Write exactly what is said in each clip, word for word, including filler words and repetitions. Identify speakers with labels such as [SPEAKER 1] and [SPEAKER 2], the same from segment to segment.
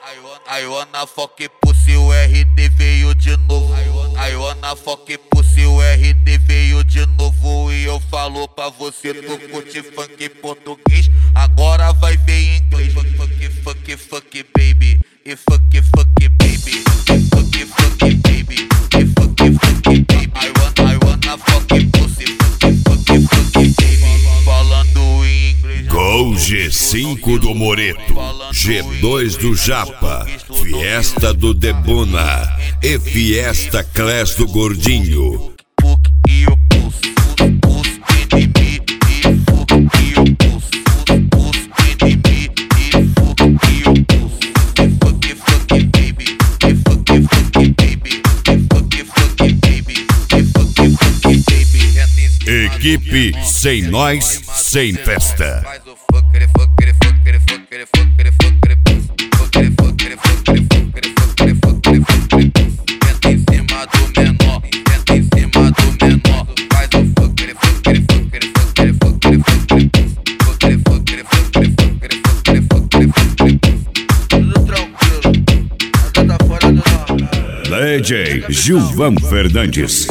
[SPEAKER 1] I wanna fuck pussy, o R D veio de novo. I wanna fuck pussy, o R D veio de novo. E eu falo pra você, tu curte funk português, agora vai ver em inglês. Fuck, fuck, fuck, fuck, baby. E fuck, fuck, baby. E fuck, fuck, baby. E fuck, fuck, baby. I wanna, I wanna fuck pussy, fuck, fuck, fuck, baby. Falando em inglês.
[SPEAKER 2] Gol G cinco do Moreto, G dois do Japa, Fiesta do Debuna e Fiesta Class do Gordinho.
[SPEAKER 1] Fuck e o pulso, pulso em mim e fuck e o pulso, pulso em mim e fuck e o pulso. Fuck, fuck, baby. E fuck, fuck, baby. E fuck, fuck, baby. E fuck, fuck, baby.
[SPEAKER 2] Equipe sem nós, sem festa.
[SPEAKER 1] Faz o fucker, fucker, fucker, fucker, fucker, fucker, fucker, fucker, fucker, fucker, fucker, fucker, fucker. Entra em cima do menor, entra em cima do menor. Faz o fucker, fucker, fucker, fucker, fucker, fucker, fucker, fucker, fucker, fucker, fucker, fucker. Tudo tranquilo, nada tá fora do normal.
[SPEAKER 2] D J Gilvan Fernandes.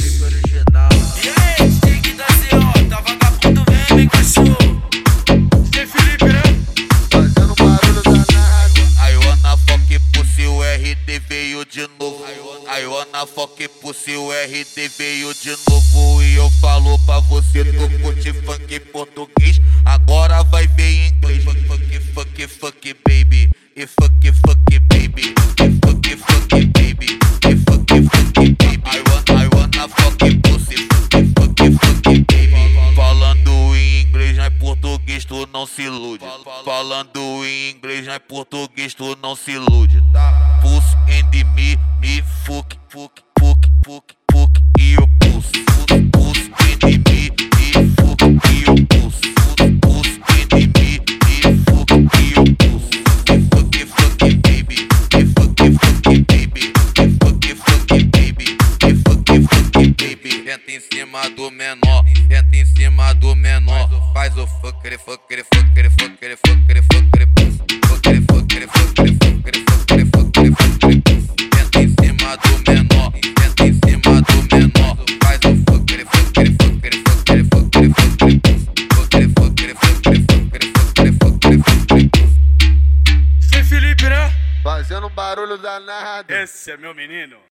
[SPEAKER 1] De novo, I wanna fuck pussy, o R D veio de novo. E eu falo pra você, tu curte funk português, agora vai ver em inglês. Fuck, fuck, fuck, fuck, baby. E fuck, fuck, baby. E fuck, fuck, baby. E fuck, fuck, baby. I wanna, I wanna fuck pussy, fuck, fuck, fuck, baby. Falando em inglês, não é português, tu não se ilude. Falando em inglês, não é português, tu não se ilude, tá? Pulse and me, me, fuck, fuck, fuck, fuck, fuck, e o pulse, pulse and me, me, fuck, e o pulse, pulse and me, me, fuck, e o pulse. Fuck, fuck, baby, e fuck, fuck, baby, e fuck, fuck, baby, e fuck, fuck, baby. Entra em cima do menor, entra em cima do menor. Faz o fucker, fucker, fucker, fucker, fucker, fucker, fucker, fucker, fucker, fucker, fucker, fucker, fucker. Entra em cima do menor, entra em cima do menor. Faz o fucker, fucker, fucker, fucker, fucker, fucker, fucker, fucker, fucker, fucker, fucker, fucker.
[SPEAKER 3] Sem Felipe, né?
[SPEAKER 4] Fazendo um barulho danado.
[SPEAKER 3] Esse é meu menino.